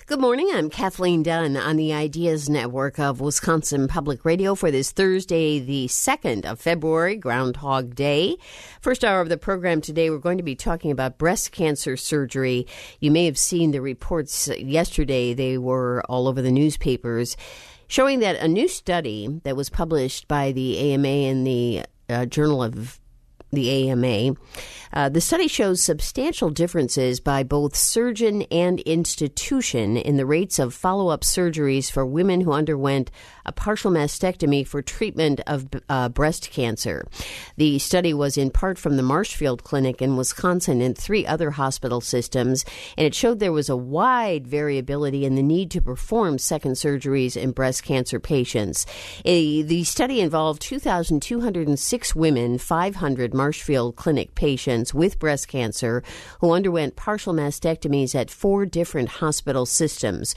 Good morning. I'm Kathleen Dunn on the Ideas Network of Wisconsin Public Radio for this Thursday, the 2nd of February, Groundhog Day. First hour of the program today, we're going to be talking about breast cancer surgery. You may have seen the reports yesterday. They were all over the newspapers, showing that a new study that was published by the AMA in the Journal of the AMA, the study shows substantial differences by both surgeon and institution in the rates of follow-up surgeries for women who underwent a partial mastectomy for treatment of breast cancer. The study was in part from the Marshfield Clinic in Wisconsin and 3 other hospital systems, and it showed there was a wide variability in the need to perform second surgeries in breast cancer patients. The study involved 2,206 women, 500 Marshfield Clinic patients with breast cancer who underwent partial mastectomies at 4 different hospital systems.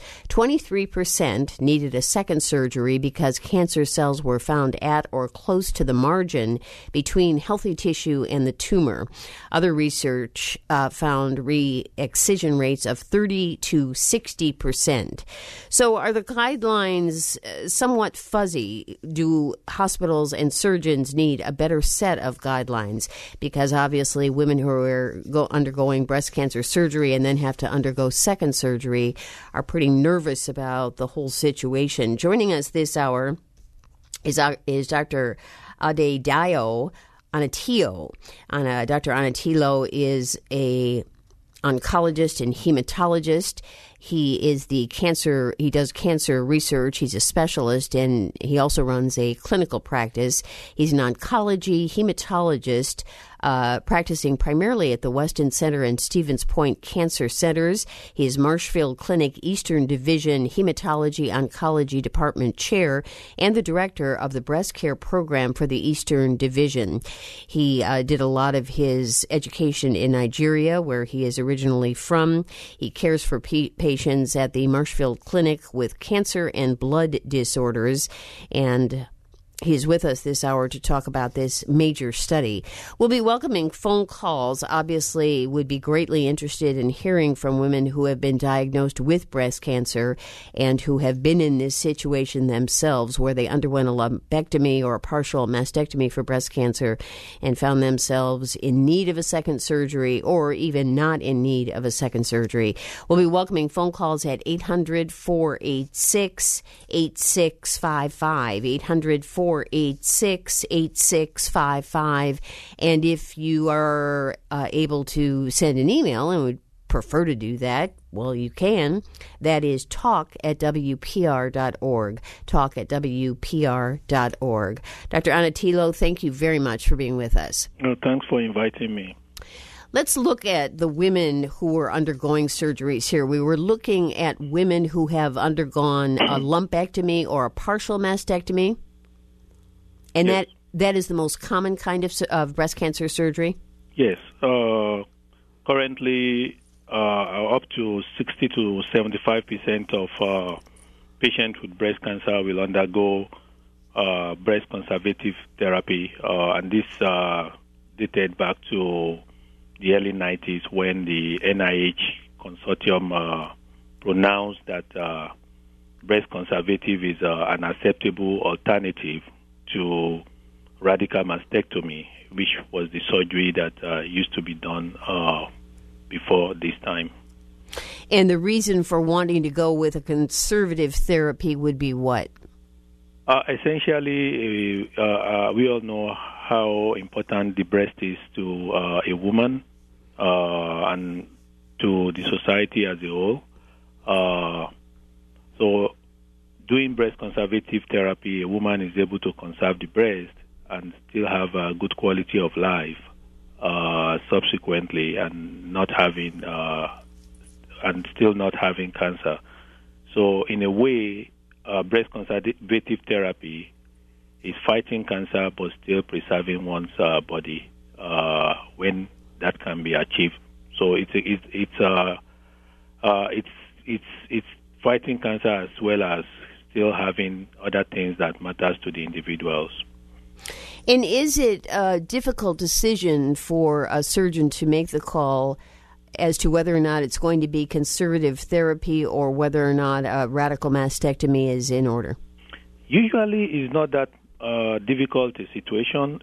23% needed a second surgery because cancer cells were found at or close to the margin between healthy tissue and the tumor. Other research found re-excision rates of 30 to 60%. So are the guidelines somewhat fuzzy? Do hospitals and surgeons need a better set of guidelines? Because obviously women who are undergoing breast cancer surgery and then have to undergo second surgery are pretty nervous about the whole situation. Joining us this hour is Dr. Adedayo Onatiyo. Dr. Onatiyo is a oncologist and hematologist. He does cancer research. He's a specialist, and he also runs a clinical practice. He's an oncology hematologist, practicing primarily at the Weston Center and Stevens Point Cancer Centers. He is Marshfield Clinic Eastern Division Hematology Oncology Department Chair and the Director of the Breast Care Program for the Eastern Division. He did a lot of his education in Nigeria, where he is originally from. He cares for patients at the Marshfield Clinic with cancer and blood disorders, and he's with us this hour to talk about this major study. We'll be welcoming phone calls. Obviously, would be greatly interested in hearing from women who have been diagnosed with breast cancer and who have been in this situation themselves, where they underwent a lumpectomy or a partial mastectomy for breast cancer and found themselves in need of a second surgery or even not in need of a second surgery. We'll be welcoming phone calls at 800-486-8655, 800-486-8655. And if you are able to send an email and would prefer to do that, well, you can. That is talk@wpr.org, talk@wpr.org. Dr. Onatiyo, thank you very much for being with us. No, thanks for inviting me. Let's look at the women who are undergoing surgeries here. We were looking at women who have undergone a lumpectomy or a partial mastectomy. And yes. that is the most common kind of breast cancer surgery? Yes. Currently, up to 60 to 75% of patients with breast cancer will undergo breast conservative therapy. And this dated back to the early 90s when the NIH consortium pronounced that breast conservative is an acceptable alternative to radical mastectomy, which was the surgery that used to be done before this time. And the reason for wanting to go with a conservative therapy would be what? Essentially, we all know how important the breast is to a woman and to the society as a whole. So doing breast conservative therapy, a woman is able to conserve the breast and still have a good quality of life subsequently, and still not having cancer. So in a way, breast conservative therapy is fighting cancer but still preserving one's body when that can be achieved. So it's fighting cancer as well as still having other things that matters to the individuals. And is it a difficult decision for a surgeon to make the call as to whether or not it's going to be conservative therapy or whether or not a radical mastectomy is in order? Usually, it's not that difficult a decision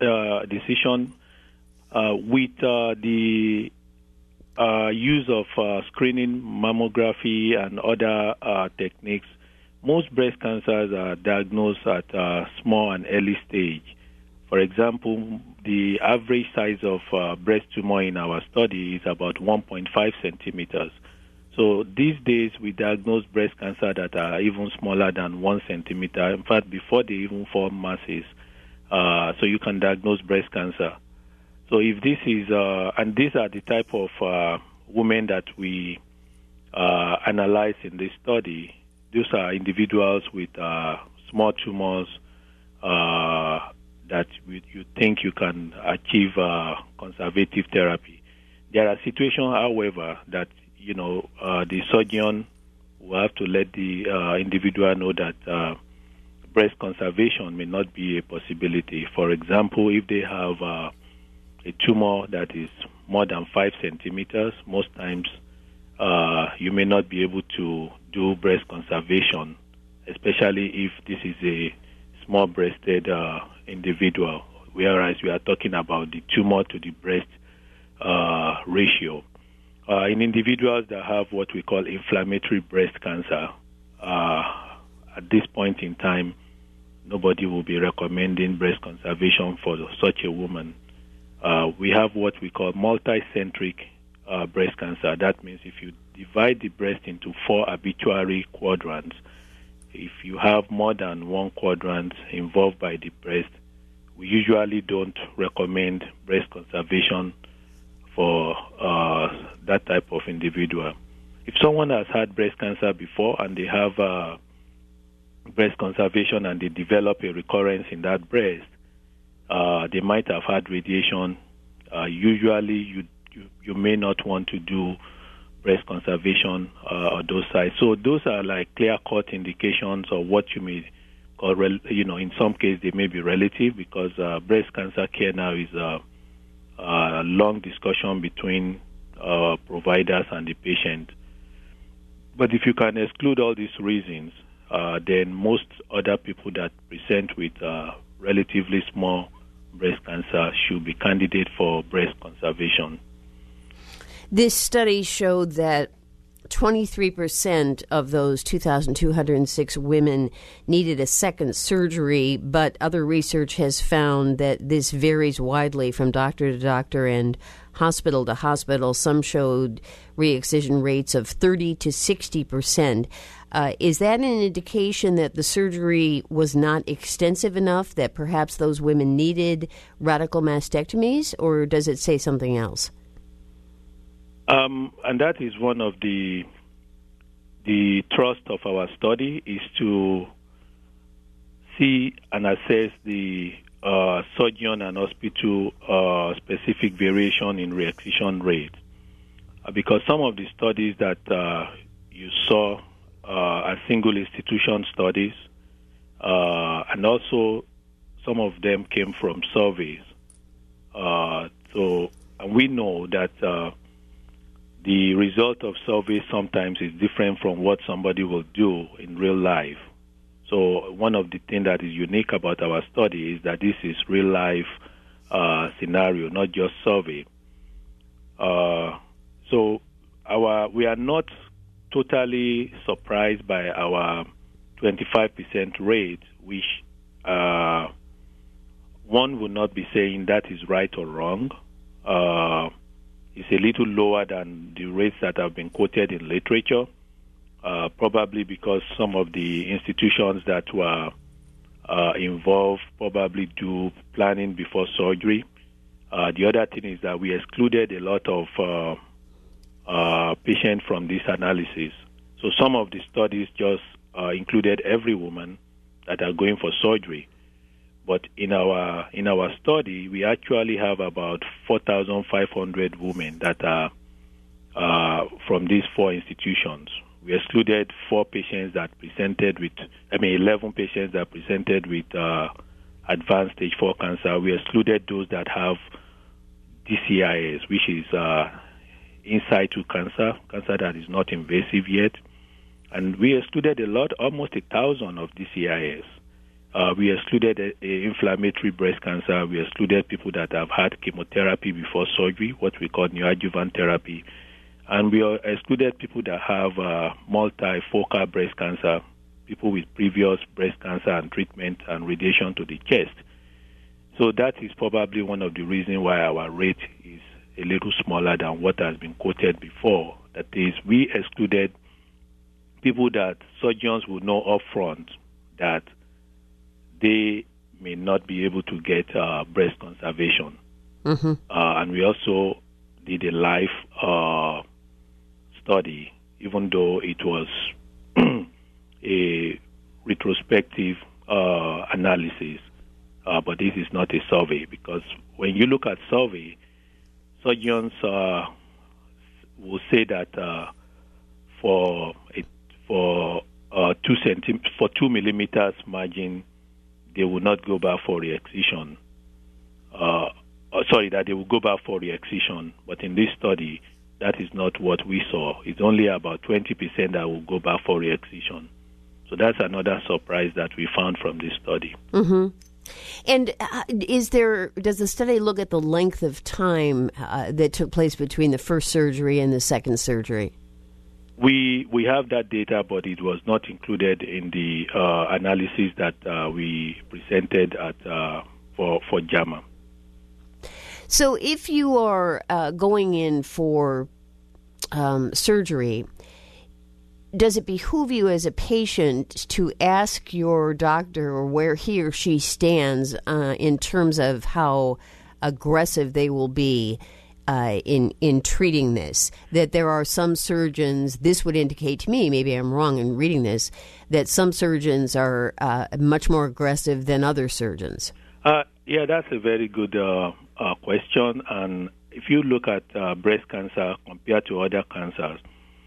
with the use of screening mammography and other techniques. Most breast cancers are diagnosed at a small and early stage. For example, the average size of breast tumor in our study is about 1.5 centimeters. So these days, we diagnose breast cancer that are even smaller than 1 centimeter. In fact, before they even form masses, so you can diagnose breast cancer. So if this is, and these are the type of women that we analyze in this study, those are individuals with small tumors that you think you can achieve conservative therapy. There are situations, however, that the surgeon will have to let the individual know that breast conservation may not be a possibility. For example, if they have a tumor that is more than 5 centimeters, most times you may not be able to do breast conservation, especially if this is a small-breasted individual, whereas we are talking about the tumor to the breast ratio. In individuals that have what we call inflammatory breast cancer, at this point in time, nobody will be recommending breast conservation for such a woman. We have what we call multicentric breast cancer. That means if you divide the breast into 4 arbitrary quadrants, if you have more than one quadrant involved by the breast, we usually don't recommend breast conservation for that type of individual. If someone has had breast cancer before and they have breast conservation and they develop a recurrence in that breast, they might have had radiation. Usually you may not want to do breast conservation on those sides. So those are like clear-cut indications of what you may call, in some cases they may be relative, because breast cancer care now is a long discussion between providers and the patient. But if you can exclude all these reasons, then most other people that present with relatively small breast cancer should be candidate for breast conservation. This study showed that 23% of those 2,206 women needed a second surgery, but other research has found that this varies widely from doctor to doctor and hospital to hospital. Some showed re-excision rates of 30 to 60%. Is that an indication that the surgery was not extensive enough, that perhaps those women needed radical mastectomies, or does it say something else? And that is one of the thrust of our study, is to see and assess the surgeon and hospital specific variation in re-excision rate. Because some of the studies that you saw are single institution studies, and also some of them came from surveys. So we know that the result of surveys sometimes is different from what somebody will do in real life. So one of the things that is unique about our study is that this is real life scenario, not just survey. So we are not totally surprised by our 25% rate, which one would not be saying that is right or wrong. It's a little lower than the rates that have been quoted in literature, probably because some of the institutions that were involved probably do planning before surgery. The other thing is that we excluded a lot of patients from this analysis. So some of the studies just included every woman that are going for surgery. But in our study, we actually have about 4,500 women that are from these 4 institutions. We excluded 11 patients that presented with advanced stage 4 cancer. We excluded those that have DCIS, which is in situ cancer that is not invasive yet. And we excluded almost 1,000 of these CIS. We excluded inflammatory breast cancer. We excluded people that have had chemotherapy before surgery, what we call neoadjuvant therapy. And we excluded people that have multifocal breast cancer, people with previous breast cancer and treatment and radiation to the chest. So that is probably one of the reasons why our rate is a little smaller than what has been quoted before. That is, we excluded people that surgeons will know upfront that they may not be able to get breast conservation. Mm-hmm. And we also did a live study, even though it was a retrospective analysis, but this is not a survey, because when you look at survey, surgeons will say that for 2 millimeters margin, they will not go back for re-excision. That they will go back for re-excision. But in this study, that is not what we saw. It's only about 20% that will go back for re-excision. So that's another surprise that we found from this study. Mm-hmm. And does the study look at the length of time that took place between the first surgery and the second surgery? We have that data, but it was not included in the analysis that we presented at for JAMA. So if you are going in for surgery, does it behoove you as a patient to ask your doctor or where he or she stands in terms of how aggressive they will be in treating this? That there are some surgeons, this would indicate to me, maybe I'm wrong in reading this, that some surgeons are much more aggressive than other surgeons. Yeah, that's a very good question. And if you look at breast cancer compared to other cancers,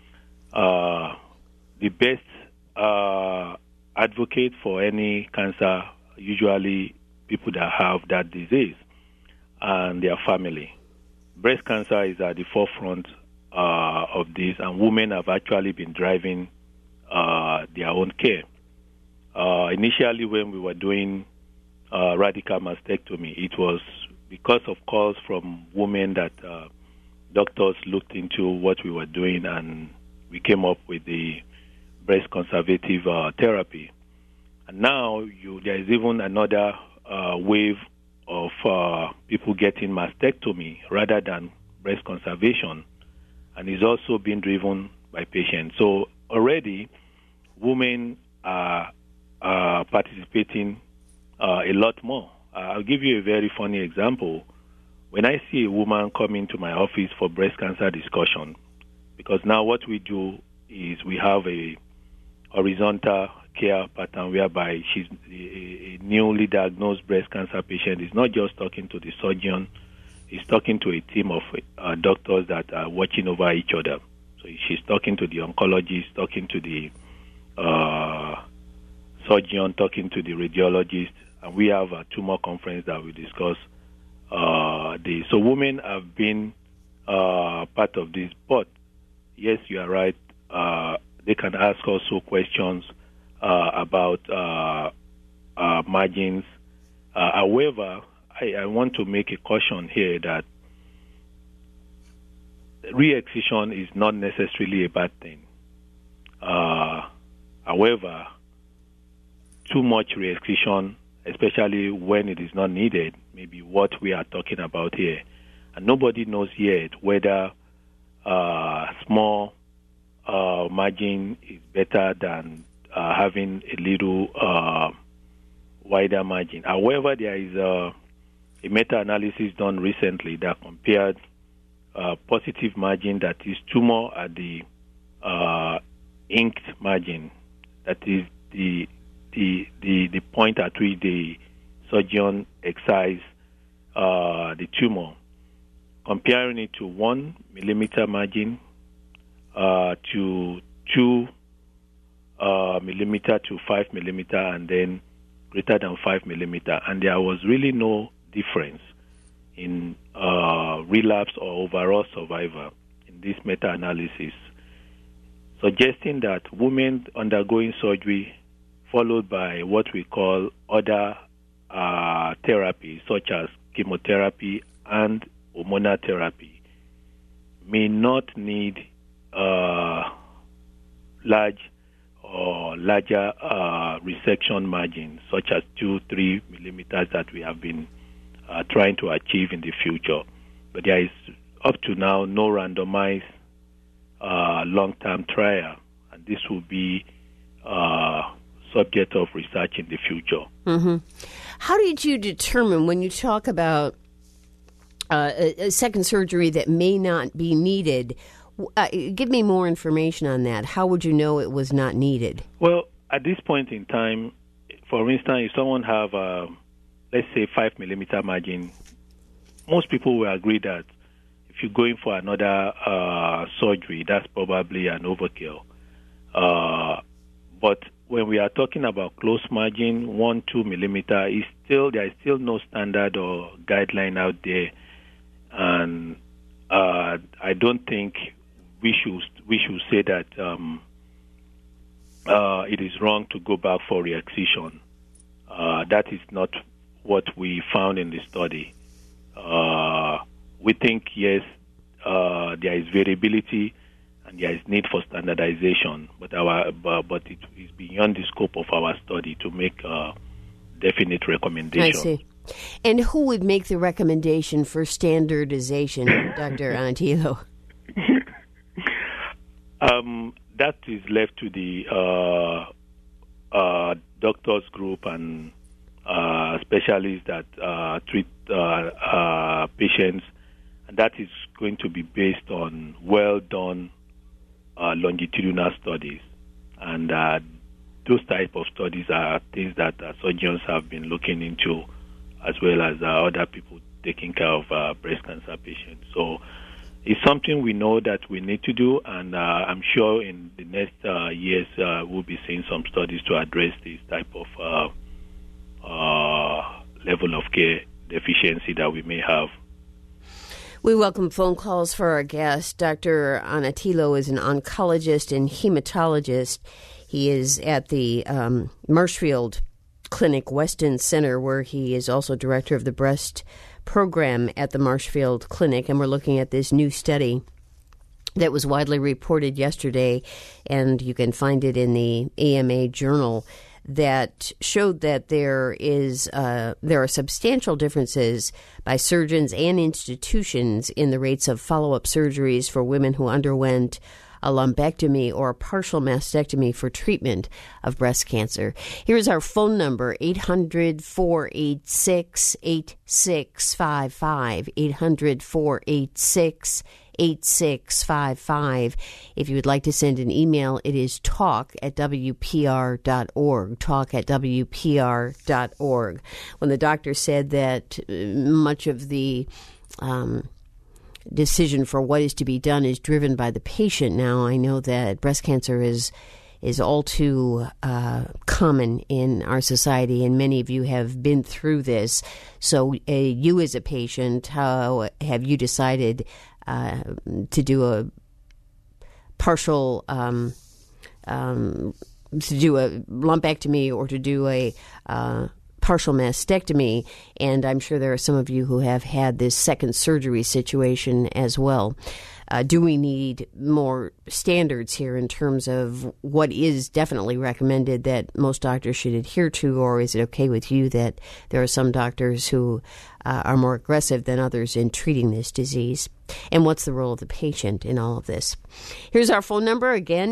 the best advocate for any cancer, usually people that have that disease and their family. Breast cancer is at the forefront of this, and women have actually been driving their own care. Initially, when we were doing radical mastectomy, it was because of calls from women that doctors looked into what we were doing, and we came up with the breast conservative therapy. And now there is even another wave of people getting mastectomy rather than breast conservation, and is also being driven by patients. So already, women are participating a lot more. I'll give you a very funny example. When I see a woman come into my office for breast cancer discussion, because now what we do is we have a horizontal care pattern whereby she's a newly diagnosed breast cancer patient is not just talking to the surgeon, he's talking to a team of doctors that are watching over each other. So she's talking to the oncologist, talking to the surgeon, talking to the radiologist, and we have a tumor conference that we discuss this. So women have been part of this, but yes, you are right. They can ask also questions about margins. However, I want to make a caution here that re-excision is not necessarily a bad thing. However, too much re-excision, especially when it is not needed, may be what we are talking about here. And nobody knows yet whether small margin is better than having a little wider margin. However, there is a meta-analysis done recently that compared positive margin, that is tumor at the inked margin, that is the point at which the surgeon excises the tumor, comparing it to 1 millimeter margin to 2 millimeter to 5 millimeter, and then greater than 5 millimeter, and there was really no difference in relapse or overall survival in in this meta-analysis, suggesting that women undergoing surgery followed by what we call other therapies, such as chemotherapy and hormonal therapy, may not need larger resection margins, such as 2-3 millimeters that we have been trying to achieve in the future. But there is, up to now, no randomized long-term trial, and this will be subject of research in the future. Mm-hmm. How did you determine, when you talk about a second surgery that may not be needed, give me more information on that. How would you know it was not needed? Well, at this point in time, for instance, if someone have, let's say, 5 millimeter margin, most people will agree that if you're going for another surgery, that's probably an overkill. But when we are talking about close margin, 1-2 millimeter, there is still no standard or guideline out there, and I don't think we should say that it is wrong to go back for re-excision. That is not what we found in the study. We think, yes, there is variability and there is need for standardization, but it is beyond the scope of our study to make definite recommendations. I see. And who would make the recommendation for standardization, Dr. Anatillo? That is left to the doctors group and specialists that treat patients, and that is going to be based on well-done longitudinal studies. And those type of studies are things that surgeons have been looking into, as well as other people taking care of breast cancer patients. So it's something we know that we need to do, and I'm sure in the next years we'll be seeing some studies to address this type of level of care deficiency that we may have. We welcome phone calls for our guest. Dr. Anatillo is an oncologist and hematologist. He is at the Marshfield Clinic Weston Center, where he is also director of the breast program at the Marshfield Clinic, and we're looking at this new study that was widely reported yesterday, and you can find it in the AMA Journal, that showed that there are substantial differences by surgeons and institutions in the rates of follow-up surgeries for women who underwent a lumpectomy or a partial mastectomy for treatment of breast cancer. Here's our phone number, 800-486-8655, 800-486-8655. If you would like to send an email, it is talk@wpr.org, talk@wpr.org. When the doctor said that much of the decision for what is to be done is driven by the patient now, I know that breast cancer is all too common in our society, and many of you have been through this. So you as a patient, how have you decided to do a partial, to do a lumpectomy or to do a partial mastectomy? And I'm sure there are some of you who have had this second surgery situation as well. Do we need more standards here in terms of what is definitely recommended that most doctors should adhere to, or is it okay with you that there are some doctors who are more aggressive than others in treating this disease? And what's the role of the patient in all of this? Here's our phone number again,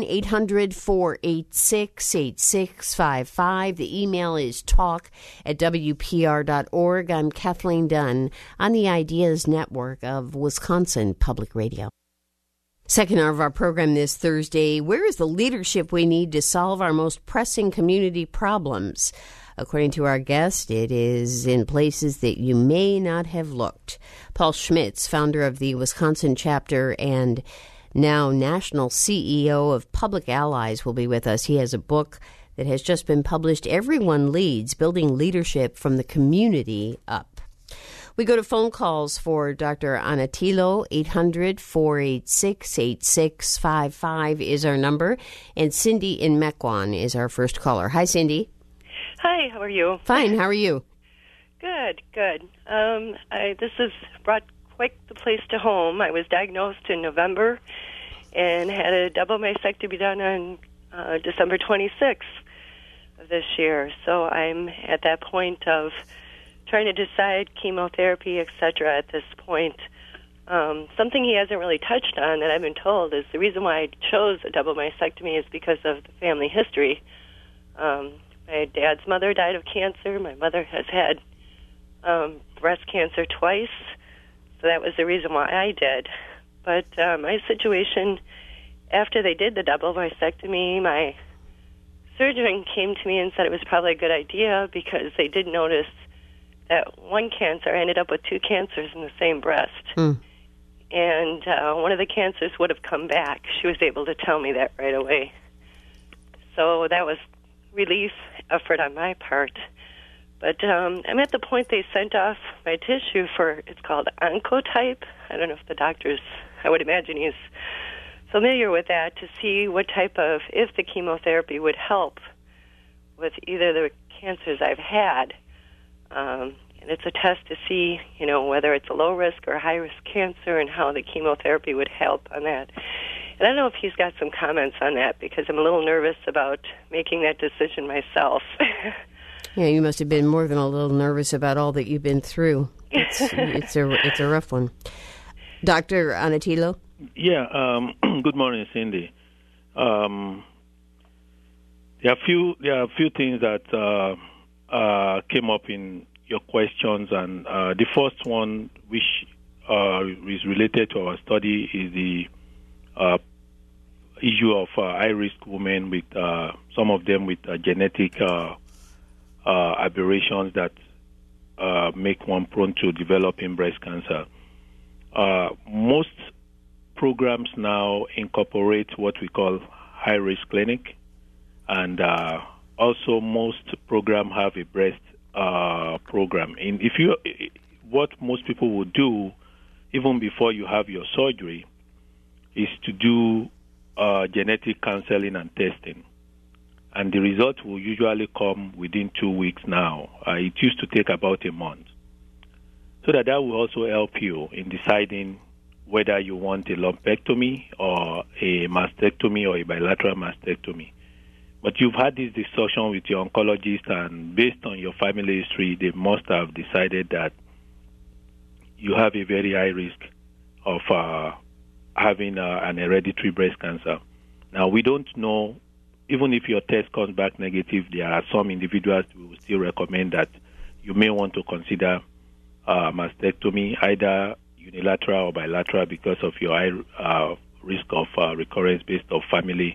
800-486-8655. The email is talk@wpr.org. I'm Kathleen Dunn on the Ideas Network of Wisconsin Public Radio. Second hour of our program this Thursday, where is the leadership we need to solve our most pressing community problems? According to our guest, it is in places that you may not have looked. Paul Schmitz, founder of the Wisconsin chapter and now national CEO of Public Allies, will be with us. He has a book that has just been published, Everyone Leads, Building Leadership from the Community Up. We go to phone calls for Dr. Anatilo. 800-486-8655 is our number. And Cindy in Mequon is our first caller. Hi, Cindy. Hi, how are you? Fine, how are you? Good. This has brought quite the place to home. I was diagnosed in November and had a double mastectomy done on December 26th of this year. So I'm at that point of trying to decide chemotherapy, etc. at this point. Something he hasn't really touched on that I've been told is the reason why I chose a double mastectomy is because of the family history. My dad's mother died of cancer. My mother has had breast cancer twice, so that was the reason why I did. But my situation, after they did the double mastectomy, my surgeon came to me and said it was probably a good idea because they did notice that one cancer, I ended up with two cancers in the same breast. And one of the cancers would have come back. She was able to tell me that right away. So that was relief effort on my part. But I'm at the point they sent off my tissue for, it's called Oncotype. I don't know if the doctors, I would imagine he's familiar with that, to see what type of, if the chemotherapy would help with either the cancers I've had. And it's a test to see, whether it's a low-risk or a high-risk cancer and how the chemotherapy would help on that. And I don't know if he's got some comments on that because I'm a little nervous about making that decision myself. Yeah, you must have been more than a little nervous about all that you've been through. It's a rough one. Dr. Anatilo? Yeah, good morning, Cindy. There are a few things that came up in your questions, and the first one, which is related to our study, is the issue of high-risk women with some of them with genetic aberrations that make one prone to developing breast cancer. Most programs now incorporate what we call high-risk clinic, and also most programs have a breast program. And what most people would do, even before you have your surgery, is to do genetic counseling and testing. And the result will usually come within 2 weeks now. It used to take about a month. So that will also help you in deciding whether you want a lumpectomy or a mastectomy or a bilateral mastectomy. But you've had this discussion with your oncologist, and based on your family history, they must have decided that you have a very high risk of having an hereditary breast cancer. Now, we don't know, even if your test comes back negative, there are some individuals who will still recommend that you may want to consider mastectomy, either unilateral or bilateral, because of your high risk of recurrence based on family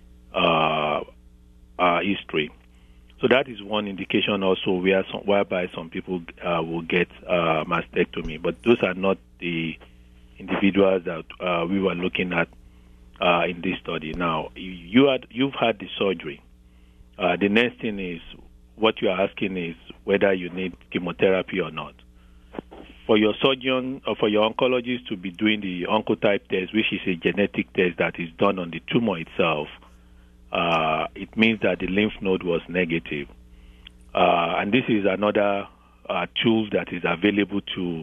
history. So that is one indication also whereby some people will get mastectomy, but those are not the individuals that we were looking at in this study. Now, you've had the surgery. The next thing is, what you are asking is whether you need chemotherapy or not. For your surgeon or for your oncologist to be doing the Oncotype test, which is a genetic test that is done on the tumor itself, it means that the lymph node was negative. And this is another tool that is available to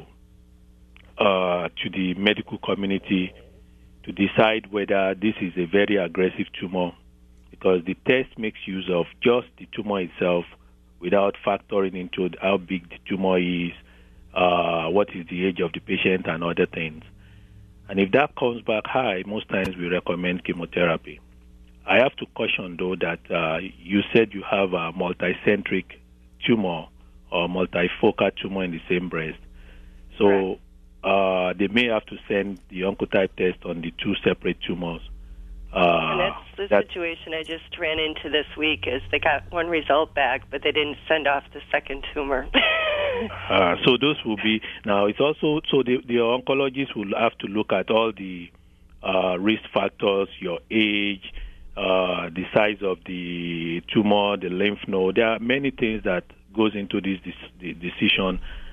the medical community to decide whether this is a very aggressive tumor, because the test makes use of just the tumor itself without factoring into how big the tumor is, what is the age of the patient, and other things. And if that comes back high, most times we recommend chemotherapy. I have to caution, though, that you said you have a multicentric tumor or multifocal tumor in the same breast. So they may have to send the Oncotype test on the two separate tumors. And that's the situation I just ran into this week, is they got one result back, but they didn't send off the second tumor. So those will be, now it's also, so the oncologist will have to look at all the risk factors, your age, the size of the tumor, the lymph node. There are many things that goes into this decision,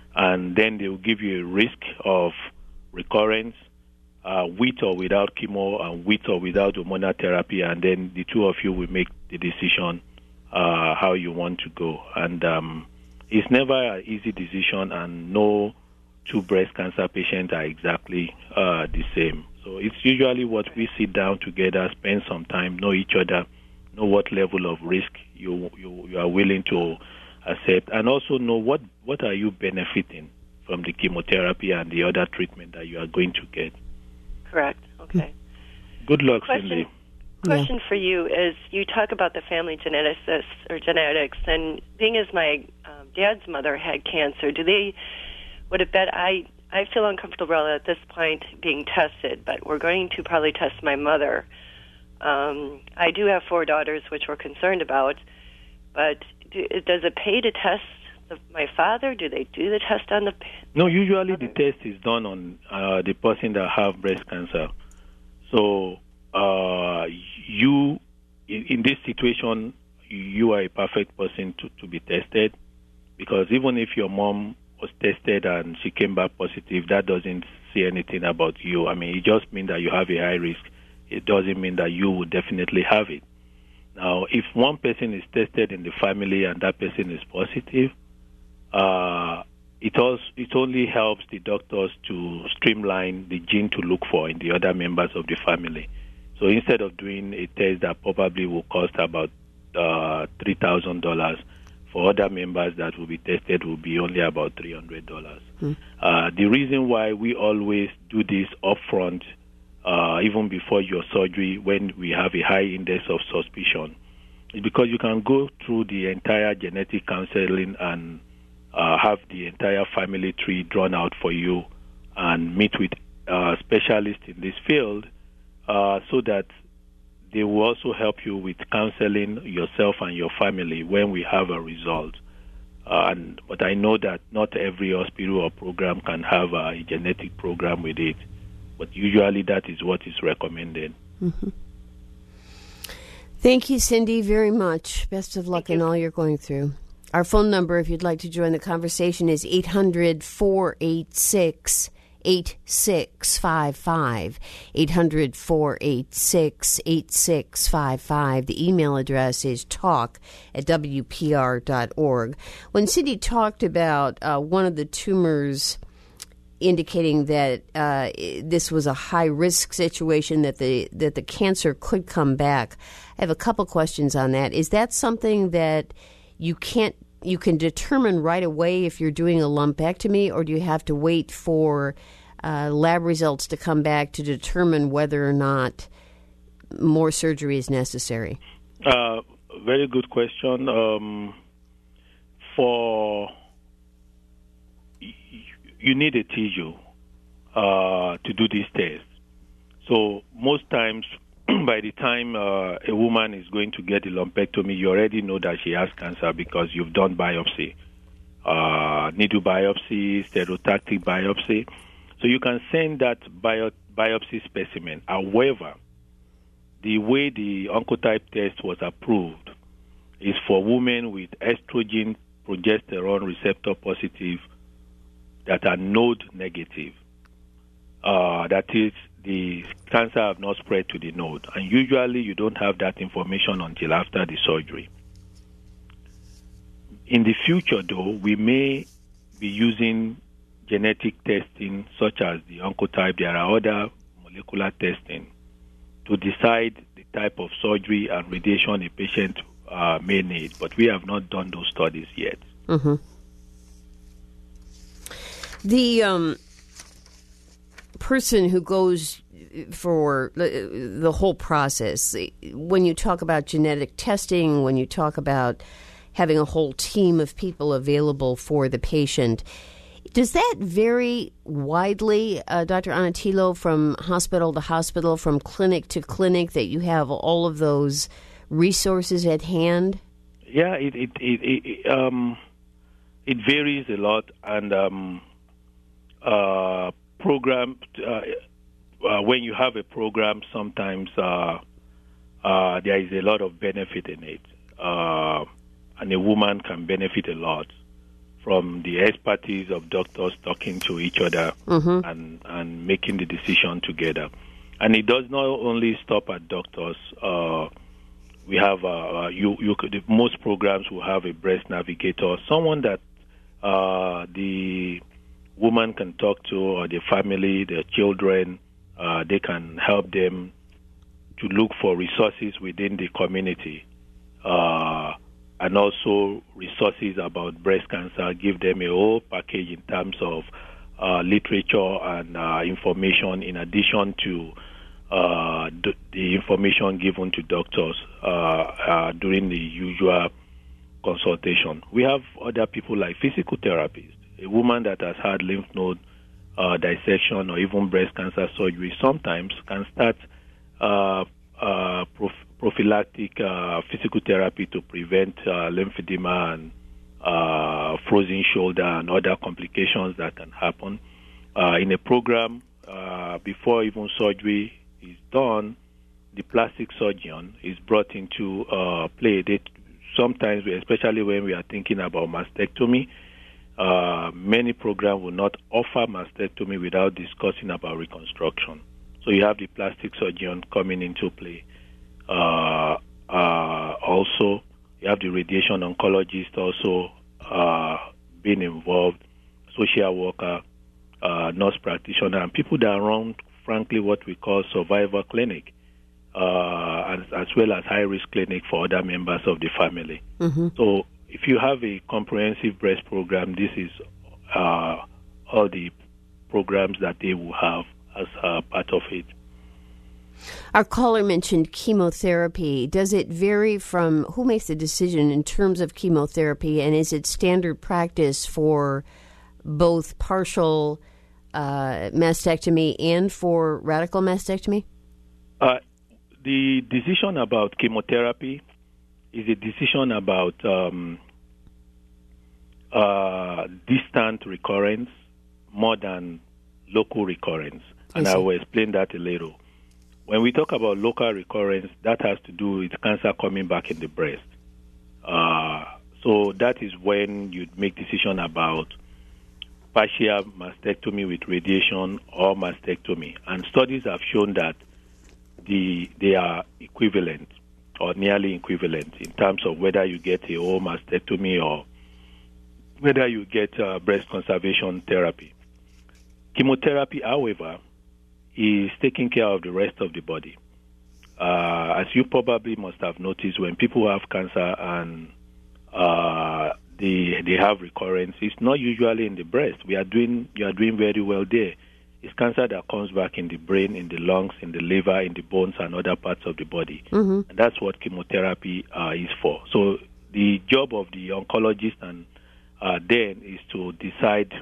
and then they will give you a risk of recurrence, with or without chemo, and with or without hormonal therapy, and then the two of you will make the decision how you want to go. And it's never an easy decision, and no two breast cancer patients are exactly the same. So it's usually what we sit down together, spend some time, know each other, know what level of risk you are willing to accept, and also know what are you benefiting from the chemotherapy and the other treatment that you are going to get. Correct. Okay. Good luck, Cindy. Question for you is, you talk about the family genetics, and being as my dad's mother had cancer, would it bet I feel uncomfortable at this point being tested, but we're going to probably test my mother. I do have 4 daughters, which we're concerned about, but does it pay to test my father? Do they do the test on the... No, usually the test is done on the person that have breast cancer. So you, in this situation, you are a perfect person to be tested, because even if your mom was tested and she came back positive, that doesn't say anything about you. I mean, it just means that you have a high risk. It doesn't mean that you will definitely have it. Now, if one person is tested in the family and that person is positive, it only helps the doctors to streamline the gene to look for in the other members of the family. So instead of doing a test that probably will cost about $3,000, for other members that will be tested will be only about $300. The reason why we always do this upfront, even before your surgery, when we have a high index of suspicion, is because you can go through the entire genetic counseling and have the entire family tree drawn out for you and meet with specialists in this field, so that they will also help you with counseling yourself and your family when we have a result. But I know that not every hospital or program can have a genetic program with it, but usually that is what is recommended. Mm-hmm. Thank you, Cindy, very much. Best of luck in all you're going through. Our phone number, if you'd like to join the conversation, is 800-486-8655. 800-486-8655. The email address is talk@wpr.org. When Cindy talked about one of the tumors indicating that this was a high-risk situation, that the cancer could come back, I have a couple questions on that. Is that something that you can determine right away if you're doing a lumpectomy, or do you have to wait for lab results to come back to determine whether or not more surgery is necessary? Very good question. You need a tissue to do this test. So most times, by the time a woman is going to get a lumpectomy, you already know that she has cancer because you've done biopsy, needle biopsy, stereotactic biopsy. So you can send that biopsy specimen. However, the way the Oncotype test was approved is for women with estrogen progesterone receptor positive that are node negative. That is, the cancer have not spread to the node. And usually you don't have that information until after the surgery. In the future, though, we may be using genetic testing such as the Oncotype. There are other molecular testing to decide the type of surgery and radiation a patient may need. But we have not done those studies yet. Mm-hmm. The person who goes for the whole process, when you talk about genetic testing, when you talk about having a whole team of people available for the patient, does that vary widely, Dr. Anatillo, from hospital to hospital, from clinic to clinic, that you have all of those resources at hand? Yeah, it varies a lot, and program when you have a program, sometimes there is a lot of benefit in it, and a woman can benefit a lot from the expertise of doctors talking to each other and making the decision together. And it does not only stop at doctors. We have most programs will have a breast navigator, someone that the woman can talk to, or the family, their children. They can help them to look for resources within the community, and also resources about breast cancer. Give them a whole package in terms of literature and information, in addition to the information given to doctors during the usual consultation. We have other people like physical therapists. A woman that has had lymph node dissection or even breast cancer surgery sometimes can start prophylactic physical therapy to prevent lymphedema and frozen shoulder and other complications that can happen. In a program, before even surgery is done, the plastic surgeon is brought into play. Sometimes, especially when we are thinking about mastectomy, many programs will not offer mastectomy without discussing about reconstruction. So you have the plastic surgeon coming into play. Also, you have the radiation oncologist also being involved, social worker, nurse practitioner, and people that run, frankly, what we call survivor clinic, as well as high-risk clinic for other members of the family. So if you have a comprehensive breast program, this is all the programs that they will have as part of it. Our caller mentioned chemotherapy. Does it vary from who makes the decision in terms of chemotherapy, and is it standard practice for both partial mastectomy and for radical mastectomy? The decision about chemotherapy is a decision about distant recurrence more than local recurrence. And I will explain that a little. When we talk about local recurrence, that has to do with cancer coming back in the breast. So that is when you make decision about partial mastectomy with radiation or mastectomy. And studies have shown that they are equivalent or nearly equivalent in terms of whether you get a whole mastectomy or whether you get breast conservation therapy. Chemotherapy, however, is taking care of the rest of the body. As you probably must have noticed, when people have cancer and they have recurrence, it's not usually in the breast. You are doing very well there. It's cancer that comes back in the brain, in the lungs, in the liver, in the bones, and other parts of the body. And that's what chemotherapy is for. So the job of the oncologist and then is to decide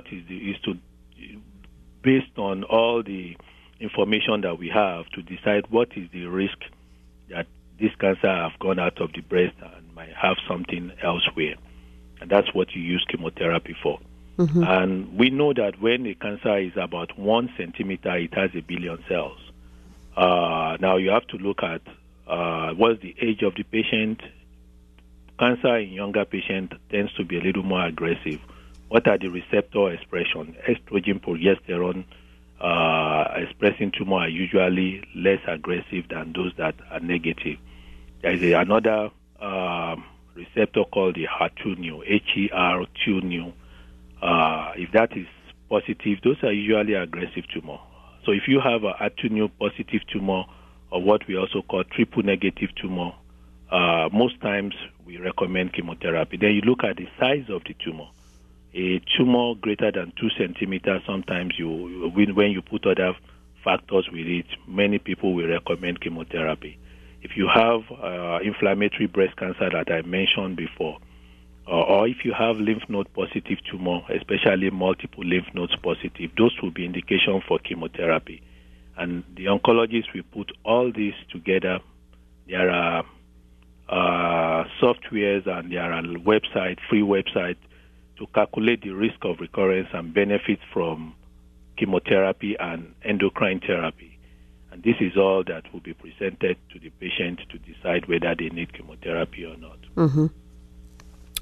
based on all the information that we have, to decide what is the risk that this cancer have gone out of the breast and might have something elsewhere. And that's what you use chemotherapy for. And we know that when a cancer is about 1 centimeter, it has 1 billion cells. Now you have to look at what's the age of the patient. Cancer in younger patients tends to be a little more aggressive. What are the receptor expression? Estrogen, progesterone expressing tumor are usually less aggressive than those that are negative. There is another receptor called the HER2/neu, HER2/neu. If that is positive, those are usually aggressive tumor. So if you have a HER2/neu positive tumor, or what we also call triple negative tumor, most times we recommend chemotherapy. Then you look at the size of the tumor. A tumor greater than 2 centimeters, sometimes when you put other factors with it, many people will recommend chemotherapy. If you have inflammatory breast cancer that I mentioned before, or if you have lymph node positive tumor, especially multiple lymph nodes positive, those will be indication for chemotherapy. And the oncologist will put all these together. There are softwares and there are free websites to calculate the risk of recurrence and benefits from chemotherapy and endocrine therapy. And this is all that will be presented to the patient to decide whether they need chemotherapy or not.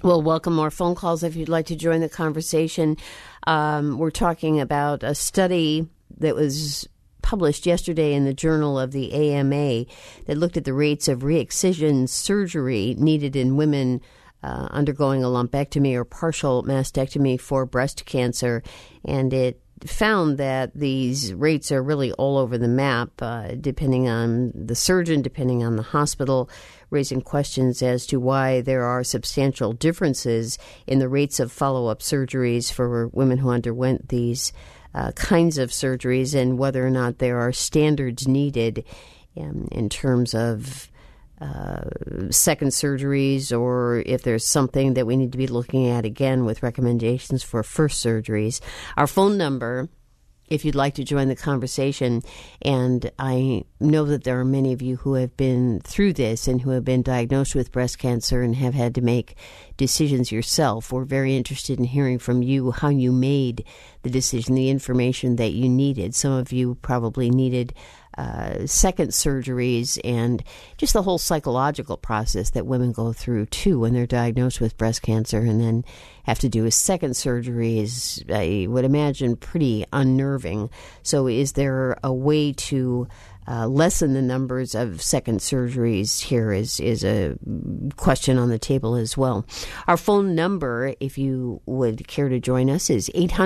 Well, welcome more phone calls if you'd like to join the conversation. We're talking about a study that was published yesterday in the Journal of the AMA that looked at the rates of re-excision surgery needed in women undergoing a lumpectomy or partial mastectomy for breast cancer. And it found that these rates are really all over the map, depending on the surgeon, depending on the hospital, raising questions as to why there are substantial differences in the rates of follow-up surgeries for women who underwent these kinds of surgeries, and whether or not there are standards needed in terms of second surgeries, or if there's something that we need to be looking at again with recommendations for first surgeries. Our phone number, if you'd like to join the conversation, and I know that there are many of you who have been through this and who have been diagnosed with breast cancer and have had to make decisions yourself. We're very interested in hearing from you how you made the decision, the information that you needed. Some of you probably needed second surgeries, and just the whole psychological process that women go through too when they're diagnosed with breast cancer and then have to do a second surgery is, I would imagine, pretty unnerving. So is there a way to lessen the numbers of second surgeries here is a question on the table as well. Our phone number, if you would care to join us, is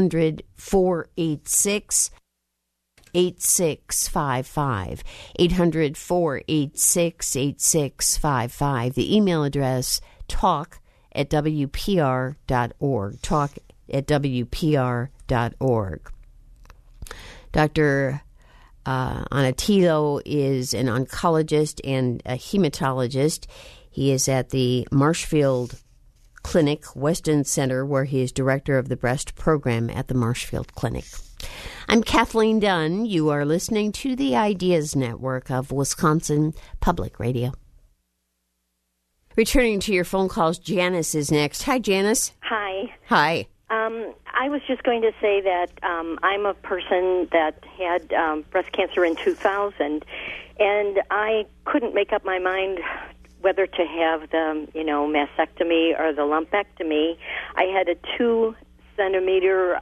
800-486 8655, 800-486-8655. The email address, talk@wpr.org, talk@wpr.org. Dr. Anatillo is an oncologist and a hematologist. He is at the Marshfield Clinic, Weston Center, where he is director of the breast program at the Marshfield Clinic. I'm Kathleen Dunn. You are listening to the Ideas Network of Wisconsin Public Radio. Returning to your phone calls, Janice is next. Hi, Janice. Hi. Hi. I was just going to say that I'm a person that had breast cancer in 2000, and I couldn't make up my mind whether to have the, mastectomy or the lumpectomy. I had a 2-centimeter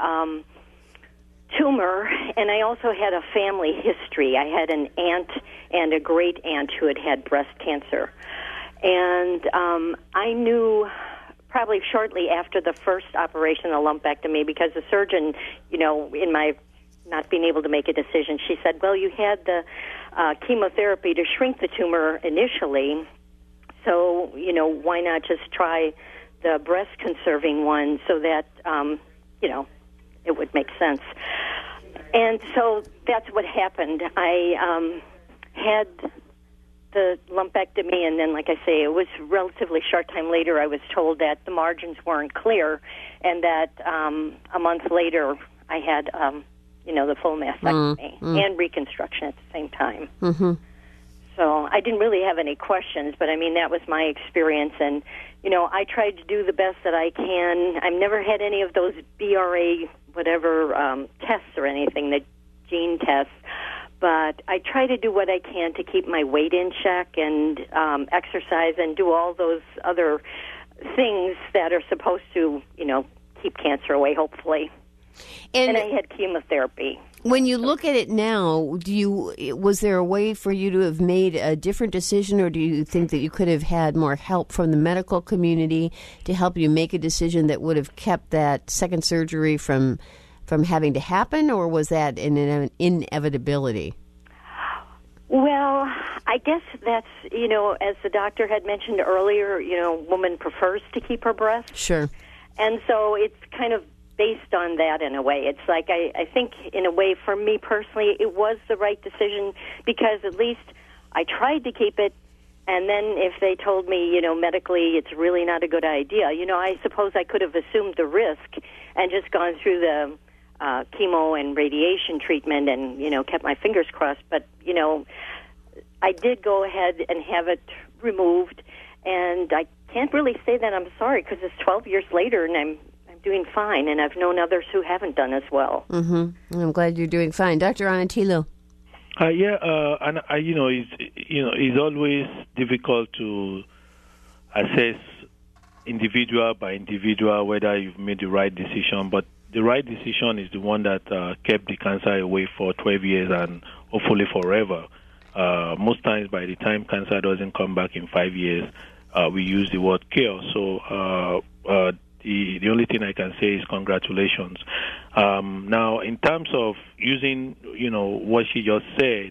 tumor, and I also had a family history. I had an aunt and a great aunt who had breast cancer. And I knew probably shortly after the first operation, the lumpectomy, because the surgeon, in my not being able to make a decision, she said, well, you had the chemotherapy to shrink the tumor initially, so, why not just try the breast-conserving one so that, it would make sense. And so that's what happened. I had the lumpectomy, and then, like I say, it was relatively short time later, I was told that the margins weren't clear, and that a month later I had, the full mastectomy and reconstruction at the same time. Mm-hmm. So I didn't really have any questions, but, that was my experience, and, I tried to do the best that I can. I've never had any of those BRA tests or anything, the gene tests, but I try to do what I can to keep my weight in check and exercise and do all those other things that are supposed to, keep cancer away, hopefully. And I had chemotherapy. When you look at it now, was there a way for you to have made a different decision, or do you think that you could have had more help from the medical community to help you make a decision that would have kept that second surgery from having to happen, or was that an inevitability? Well, I guess that's, as the doctor had mentioned earlier, woman prefers to keep her breast. Sure. And so it's kind of based on that in a way. It's like I think in a way for me personally it was the right decision because at least I tried to keep it, and then if they told me, medically it's really not a good idea, I suppose I could have assumed the risk and just gone through the chemo and radiation treatment and, kept my fingers crossed. But, I did go ahead and have it removed, and I can't really say that I'm sorry because it's 12 years later and I'm doing fine, and I've known others who haven't done as well. Mm-hmm. I'm glad you're doing fine. Dr. Anatillo. And it's always difficult to assess individual by individual whether you've made the right decision, but the right decision is the one that kept the cancer away for 12 years and hopefully forever. Most times, by the time cancer doesn't come back in 5 years, we use the word cure. So the only thing I can say is congratulations. Now, in terms of using, what she just said,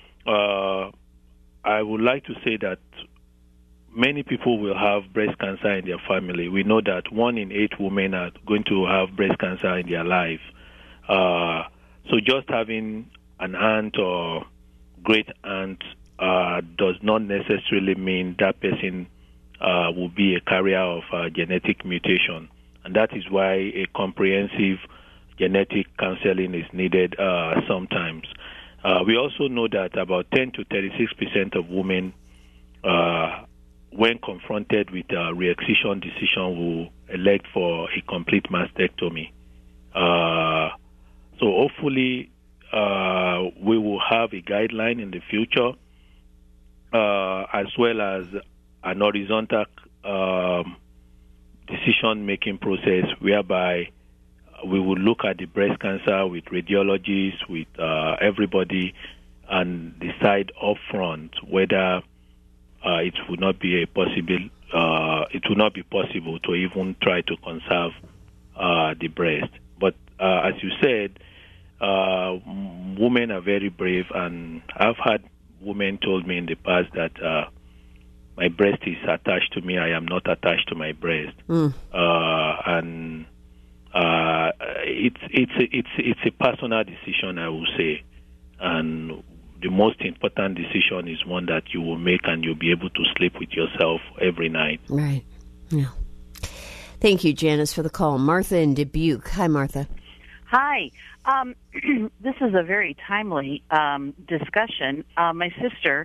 I would like to say that many people will have breast cancer in their family. We know that 1 in 8 women are going to have breast cancer in their life. So just having an aunt or great aunt does not necessarily mean that person will be a carrier of genetic mutation. And that is why a comprehensive genetic counseling is needed sometimes. We also know that about 10 to 36% of women, when confronted with a re-excision decision, will elect for a complete mastectomy. So hopefully we will have a guideline in the future, as well as an horizontal decision-making process whereby we will look at the breast cancer with radiologists, with everybody, and decide upfront whether it would not be possible to even try to conserve the breast. But as you said, women are very brave, and I've had women told me in the past that my breast is attached to me. I am not attached to my breast, and it's a personal decision, I will say, and the most important decision is one that you will make, and you'll be able to sleep with yourself every night. Right. Yeah. Thank you, Janice, for the call. Martha in Dubuque. Hi, Martha. Hi. This is a very timely discussion. My sister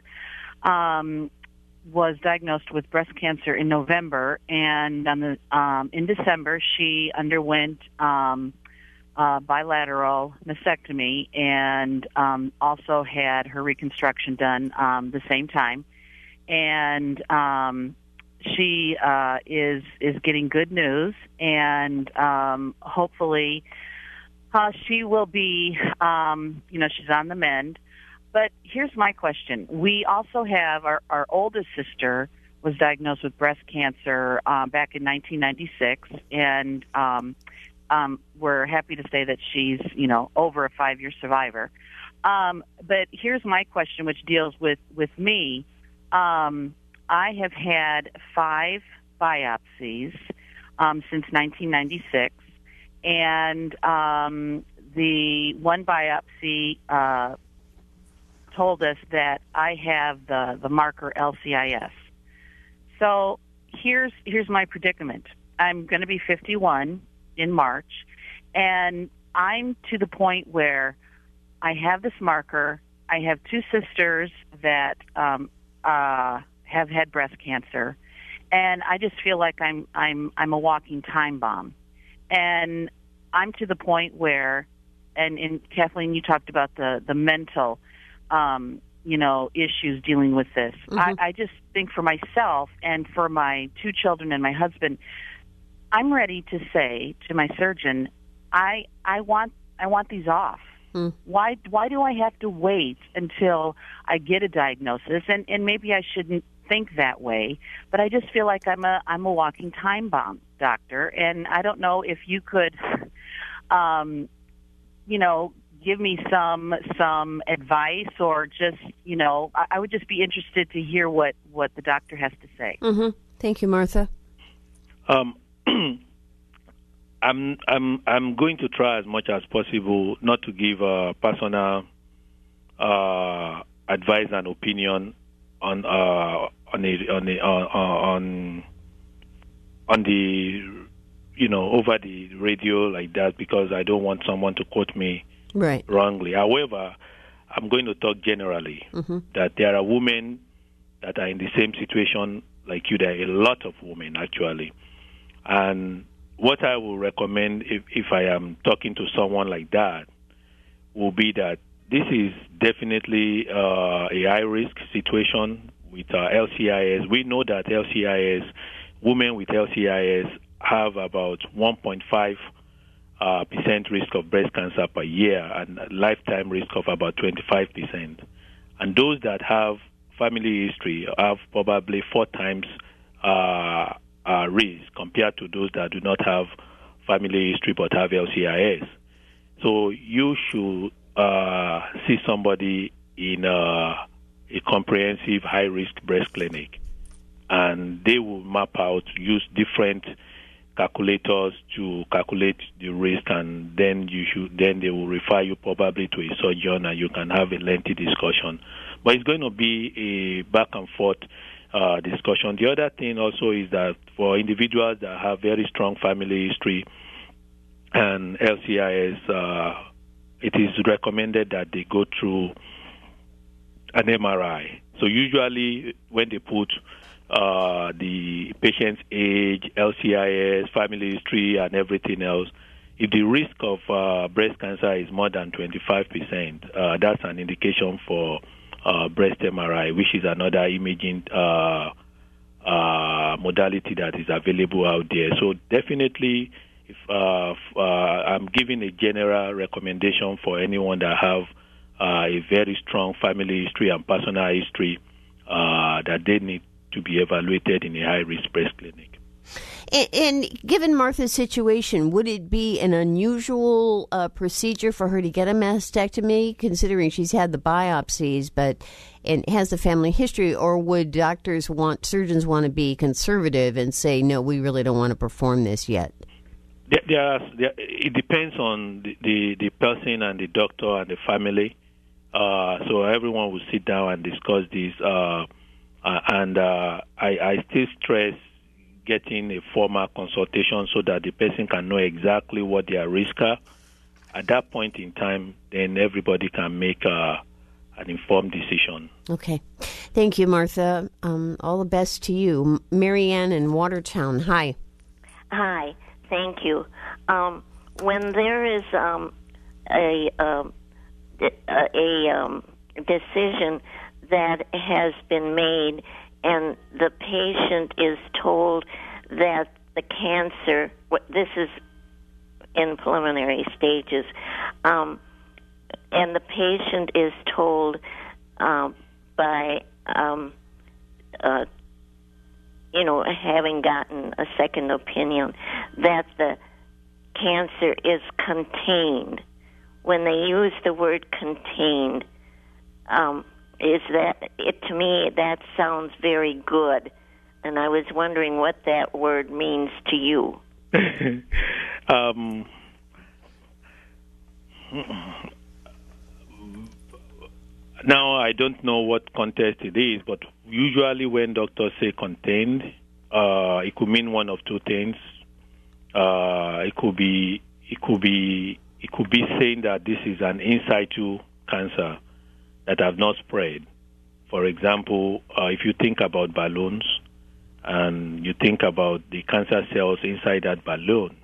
was diagnosed with breast cancer in November, and in December she underwent bilateral mastectomy and also had her reconstruction done the same time. And she is getting good news, and hopefully she will be, she's on the mend. But here's my question. We also have our oldest sister was diagnosed with breast cancer back in 1996, and we're happy to say that she's, over a 5-year survivor. But here's my question, which deals with me. I have had 5 biopsies since 1996, and the one biopsy told us that I have the marker LCIS. So here's my predicament. I'm going to be 51 in March, and I'm to the point where I have this marker. I have 2 sisters that have had breast cancer, and I just feel like I'm a walking time bomb. And I'm to the point where, and Kathleen, you talked about the mental issues dealing with this. Mm-hmm. I just think for myself and for my 2 children and my husband, I'm ready to say to my surgeon, I want these off. Mm. Why do I have to wait until I get a diagnosis? And maybe I shouldn't think that way, but I just feel like I'm a walking time bomb, doctor. And I don't know if you could, give me some advice, or just, I would just be interested to hear what the doctor has to say. Mm-hmm. Thank you, Martha. I'm going to try as much as possible not to give personal advice and opinion on the over the radio like that, because I don't want someone to quote me wrongly. However, I'm going to talk generally, that there are women that are in the same situation like you. There are a lot of women actually, and what I will recommend if I am talking to someone like that will be that this is definitely a high-risk situation with LCIS. We know that LCIS, women with LCIS have about 1.5% risk of breast cancer per year and a lifetime risk of about 25%. And those that have family history have probably 4 times risk compared to those that do not have family history but have LCIS. So you should see somebody in a comprehensive high-risk breast clinic, and they will map out, use different calculators to calculate the risk, and then they will refer you probably to a surgeon, and you can have a lengthy discussion. But it's going to be a back and forth discussion. The other thing also is that for individuals that have very strong family history and LCIS, it is recommended that they go through an MRI. So usually when they put the patient's age, LCIS, family history, and everything else, if the risk of breast cancer is more than 25%, that's an indication for breast MRI, which is another imaging modality that is available out there. So definitely, if I'm giving a general recommendation for anyone that have a very strong family history and personal history, that they need to be evaluated in a high-risk breast clinic. And given Martha's situation, would it be an unusual procedure for her to get a mastectomy, considering she's had the biopsies and has the family history, or would surgeons want to be conservative and say, no, we really don't want to perform this yet? It depends on the person and the doctor and the family. So everyone will sit down and discuss this. And I still stress getting a formal consultation so that the person can know exactly what their risks are. At that point in time, then everybody can make an informed decision. Okay. Thank you, Martha. All the best to you. Marianne in Watertown. Hi. Hi. Thank you. When there is a decision that has been made and the patient is told that the cancer, this is in preliminary stages, and the patient is told by, having gotten a second opinion, that the cancer is contained. When they use the word contained, to me, that sounds very good, and I was wondering what that word means to you. Now, I don't know what context it is, but usually when doctors say contained, it could mean one of two things. It could be saying that this is an in situ cancer that have not spread. For example, if you think about balloons and you think about the cancer cells inside that balloon,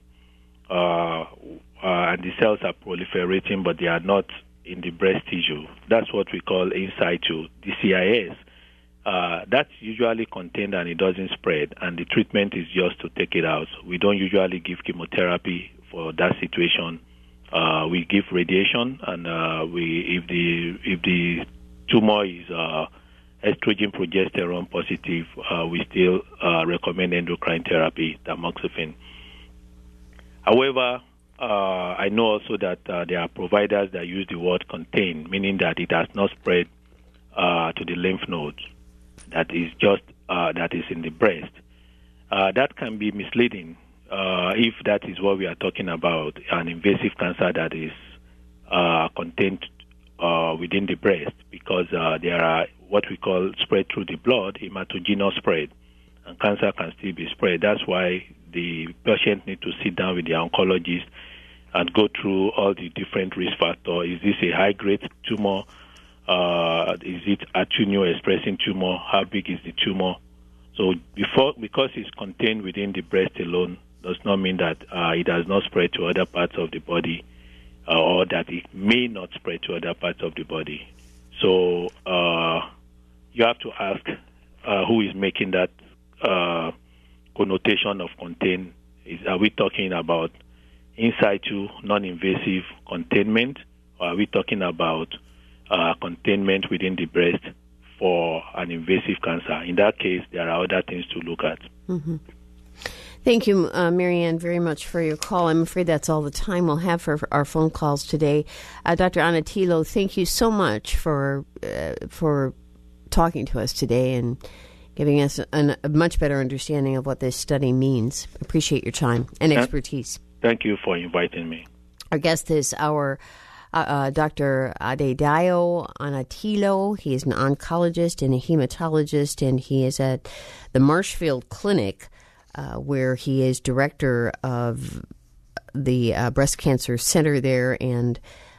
and the cells are proliferating, but they are not in the breast tissue. That's what we call in situ, the CIS. That's usually contained and it doesn't spread, and the treatment is just to take it out. We don't usually give chemotherapy for that situation. We give radiation, and if the tumor is estrogen progesterone positive, we still recommend endocrine therapy, tamoxifen. However, I know also that there are providers that use the word contain, meaning that it has not spread to the lymph nodes. That is just that is in the breast. That can be misleading if that is what we are talking about, an invasive cancer that is contained within the breast, because there are what we call spread through the blood, hematogenous spread, and cancer can still be spread. That's why the patient needs to sit down with the oncologist and go through all the different risk factors. Is this a high-grade tumor? Is it a tumor-expressing tumor? How big is the tumor? So because it's contained within the breast alone, does not mean that it does not spread to other parts of the body, or that it may not spread to other parts of the body. So you have to ask who is making that connotation of contain. Are we talking about in situ, non-invasive containment, or are we talking about containment within the breast for an invasive cancer? In that case, there are other things to look at. Mm-hmm. Thank you, Marianne, very much for your call. I'm afraid that's all the time we'll have for our phone calls today. Dr. Anatilo, thank you so much for talking to us today and giving us a much better understanding of what this study means. Appreciate your time and expertise. Thank you for inviting me. Our guest this hour, Dr. Adedayo Anatilo. He is an oncologist and a hematologist, and he is at the Marshfield Clinic, where he is director of the breast cancer center there. And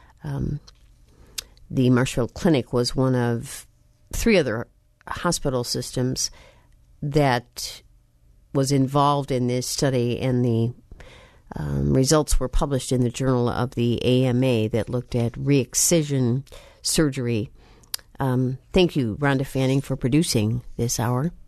the Marshfield Clinic was one of 3 other hospital systems that was involved in this study, and the results were published in the Journal of the AMA that looked at re-excision surgery. Thank you, Rhonda Fanning, for producing this hour.